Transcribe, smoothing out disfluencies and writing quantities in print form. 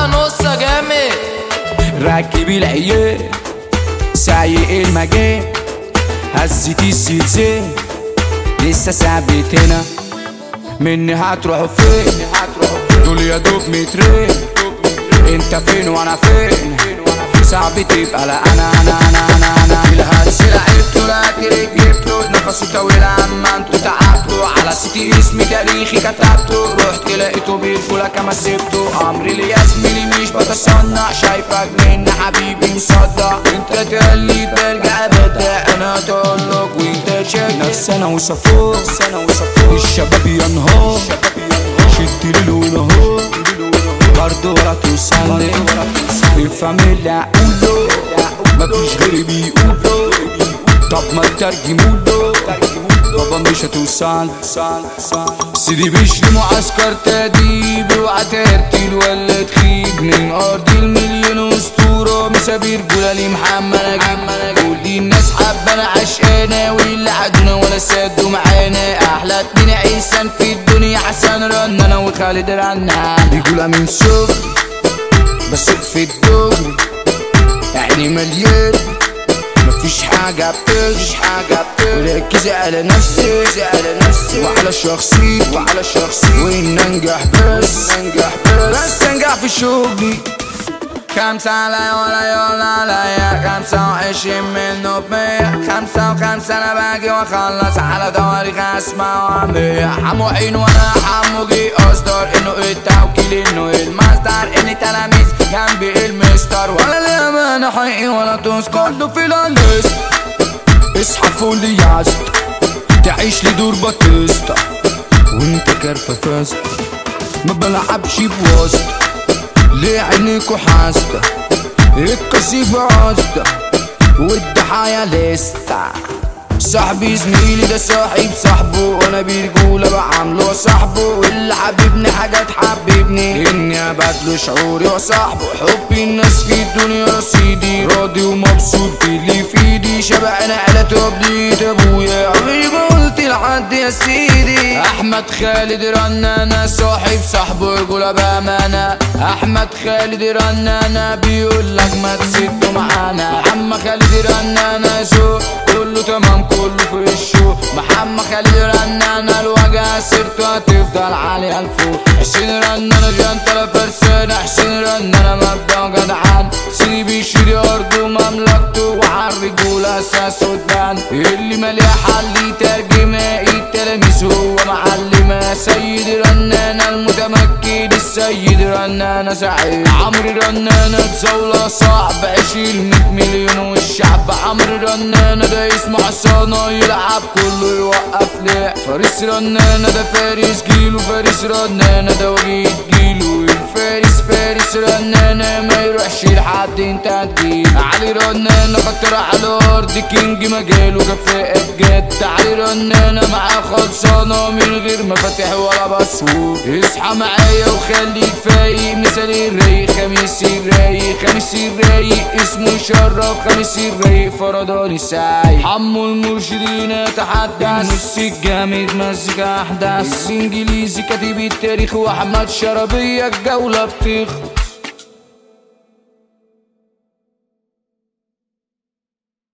على نص جامد. راكب العيال سايق المجال، هزت الزلزال لسه ثابت هنا. مني هتروحوا فين؟ دول يا دوب مترين. انت فين وانا فين؟ صعب تبقى لا انا الهلس لعبته لاكرك جبته، نفسه طويل عما انتوا تعبتوا. على سيتي اسمي تاريخي كتبته، رحت لقيته بيرفولا كما سبته. امري لي يا زميلي مش بتصنع، شايفك من حبيبي مصدع. انت تقلي برجع ابدع، انا تقولك وانت شايف نفسي انا وصفوق. الشباب ينهار شد ليلو اهو برضه ولا توصلني. الفاميليا قولو مفيش غيري بيقولو، طب ما ترجمولو بابا مش هتوصل. سيدي بيشري معسكر تدريب، اوعى ترتيل ولا تخيب. من ارض المليون اسطوره مسابير جولالي محمد نجيب. كل الناس حبانا عشقانا، واللي عدونا ولا سادوا معانا. احلى اتنين عيسان في الدنيا، حسن رنانة وخالد رنان. بيقولها من صغري بسوق في الدغري، يعني مليان مفيش حاجة بتغش. وركز على نفسي وعلى شخصيتي وإن أنجح بس أنجح في شغلي. 5 عليا ولا يوم عليا، 25 منه ب100. 5 و5 أنا باجي وأخلص على تواريخ أسمع وأعمل. حمو عين وأنا حمو جي أصدر، إنه التوكيل إنه المصدر، إني تلاميذ جنبي المستر. ولا الأمانة حقيقي ولا تنسى، كله في الليست. اصحى فول يازت تعيش لدور باتيستا، وانت كارفة فاستا ما بلعبش بواسطة. ليه عينيكوا حاسدة الكسيفة عاسدة والضحايا لستا. صاحبي زميلي ده صاحب صاحبه، وانا برجولة بعامله صاحبه. واللي حبيبني حاجة تحببني، اني ابادله شعوري وصاحبه. حب الناس في الدنيا رصيدي، راضي ومبسوط باللي في ايدي. شبعنا على تبديت ابويا، عمري ما قلت لحد يا سيدي. احمد خالد رنانة صاحب صاحبه رجولة بامانة. احمد خالد رنانة بيقول لك ما تسدوا معانا. محمد خالد رنانة ذوق كله تمام كله في الشو. محمد خالد رنانة الوجع سيرته هتفضل عالية لفوق. حسين رنانة جنتلة فرسانة، حسين رنانة مبدأ وجدعان. سيدي بيشتري أرضه ومملكته، وعالرجولة أساسه الدان. اللي ماليه حل يترجمه، التلاميذ هو معلمه. سيد رنانة المتمكن، السيد رنانة سعيد. عمرو رنانة تزاولة صعب، عشيل 100 مليون والشعب. عمرو رنانة ده اسمه حصانة، يلعب كله يوقف ليه. فارس رنانة ده فارس جيله، فارس رنانة ده وجيد جيله. الفارس فارس رنانة ما يروحش لحد انت هتجيله. علي رنانة خطر على الارض، كينج مجاله كفاءة بجد. علي رنانة معاه خلصانة من غير مفاتيح ولا باسورد. اصحى معايا وخليك فايق، مثال الرايق خميس الرايق. خميس الرايق اسمه يشرف، خميس الرايق فرداني سايق. حمو المرشدين يتحدث، نص الجامد مزيكا احداث. الانجليزي كاتب التاريخ، واحمد شربية الجولة بتخلص.